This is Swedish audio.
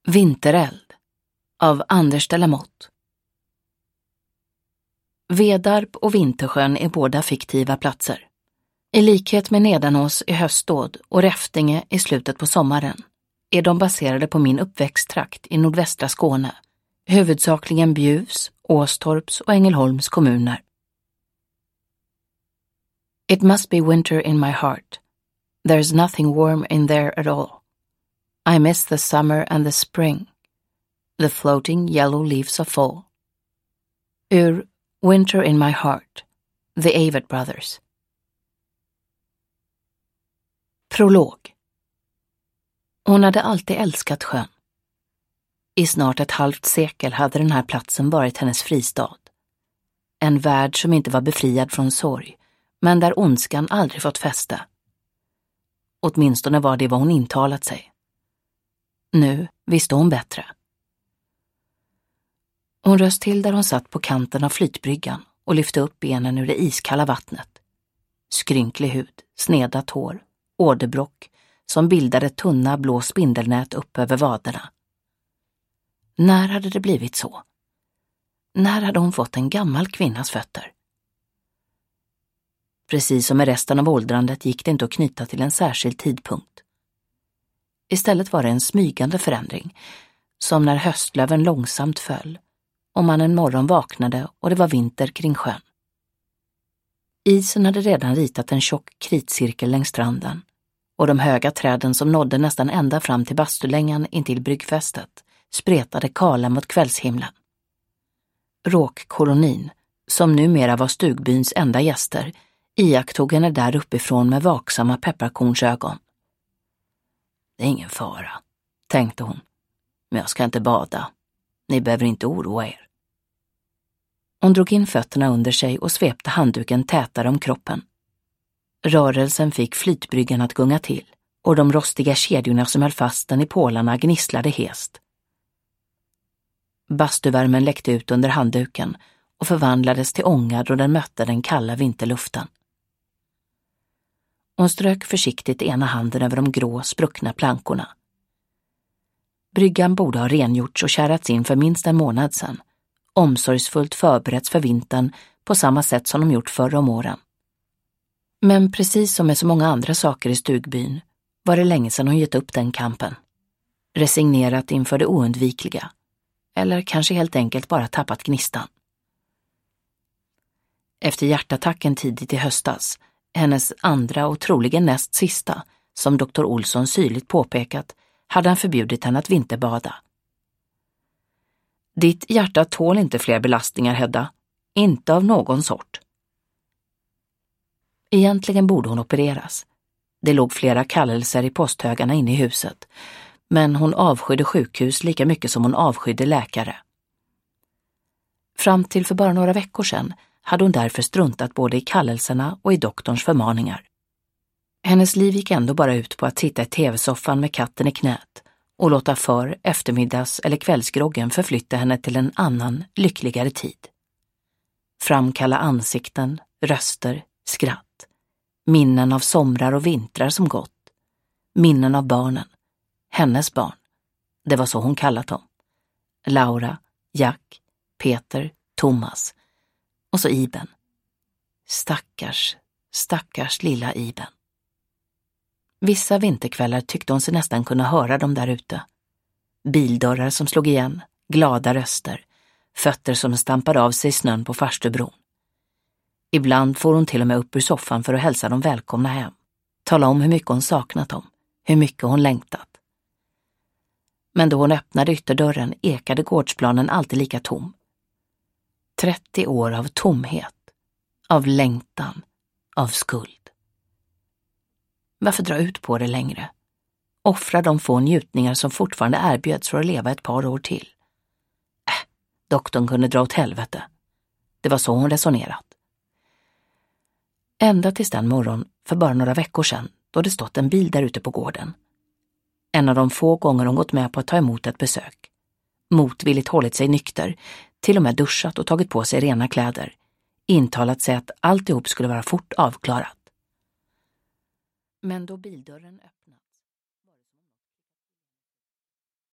Vintereld av Anders de la Motte. Vedarp och Vintersjön är båda fiktiva platser. I likhet med Nedanås i höstdåd och Räftinge i slutet på sommaren är de baserade på min uppväxttrakt i nordvästra Skåne, huvudsakligen Bjuvs, Åstorps och Ängelholms kommuner. It must be winter in my heart. There's nothing warm in there at all. I miss the summer and the spring. The floating yellow leaves of fall. Ur Winter in my heart, The Avett Brothers. Prolog. Hon hade alltid älskat sjön. I snart ett halvt sekel hade den här platsen varit hennes fristad. En värld som inte var befriad från sorg, men där ondskan aldrig fått fäste. Åtminstone var det vad hon intalat sig. Nu visste hon bättre. Hon röst till där hon satt på kanten av flytbryggan och lyfte upp benen ur det iskalla vattnet. Skrynklig hud, snedat hår, åderbråck som bildade tunna blå spindelnät upp över vaderna. När hade det blivit så? När hade hon fått en gammal kvinnas fötter? Precis som med resten av åldrandet gick det inte att knyta till en särskild tidpunkt. Istället var det en smygande förändring, som när höstlöven långsamt föll och man en morgon vaknade och det var vinter kring sjön. Isen hade redan ritat en tjock kritcirkel längs stranden och de höga träden som nådde nästan ända fram till bastulängan intill bryggfästet spretade kala mot kvällshimlen. Råkkolonin, som numera var stugbyns enda gäster, iakttog henne där uppifrån med vaksamma pepparkornsögon. Det är ingen fara, tänkte hon, men jag ska inte bada. Ni behöver inte oroa er. Hon drog in fötterna under sig och svepte handduken tätare om kroppen. Rörelsen fick flytbryggan att gunga till och de rostiga kedjorna som höll fast den i pålarna gnisslade hest. Bastuvärmen läckte ut under handduken och förvandlades till ånga då den mötte den kalla vinterluften. Hon strök försiktigt ena handen över de grå, spruckna plankorna. Bryggan borde ha rengjorts och kärats in för minst en månad sedan, omsorgsfullt förberetts för vintern på samma sätt som de gjort förr om åren. Men precis som med så många andra saker i stugbyn var det länge sedan hon gett upp den kampen. Resignerat inför det oundvikliga, eller kanske helt enkelt bara tappat gnistan. Efter hjärtattacken tidigt i höstas, hennes andra och troligen näst sista, som doktor Olsson syrligt påpekat, hade han förbjudit henne att vinterbada. Ditt hjärta tål inte fler belastningar, Hedda. Inte av någon sort. Egentligen borde hon opereras. Det låg flera kallelser i posthögarna inne i huset, men hon avskydde sjukhus lika mycket som hon avskydde läkare. Fram till för bara några veckor sedan hade hon därför struntat både i kallelserna och i doktorns förmaningar. Hennes liv gick ändå bara ut på att sitta i tv-soffan med katten i knät och låta eftermiddags- eller kvällsgroggen förflytta henne till en annan, lyckligare tid. Framkalla ansikten, röster, skratt. Minnen av somrar och vintrar som gått. Minnen av barnen. Hennes barn. Det var så hon kallat dem. Laura, Jack, Peter, Thomas. Och så Iben. Stackars lilla Iben. Vissa vinterkvällar tyckte hon sig nästan kunna höra dem där ute. Bildörrar som slog igen, glada röster, fötter som stampade av sig snön på farstubron. Ibland får hon till och med upp ur soffan för att hälsa dem välkomna hem. Tala om hur mycket hon saknat dem, hur mycket hon längtat. Men då hon öppnade ytterdörren ekade gårdsplanen alltid lika tom. 30 år av tomhet, av längtan, av skuld. Varför dra ut på det längre? Offra de få njutningar som fortfarande erbjöds för att leva ett par år till. Doktorn kunde dra åt helvete. Det var så hon resonerat. Ända tills den morgon för bara några veckor sedan då det stått en bil där ute på gården. En av de få gånger hon gått med på att ta emot ett besök. Motvilligt hållit sig nykter, till och med duschat och tagit på sig rena kläder. Intalat sig att alltihop skulle vara fort avklarat. Men då bildörren öppnade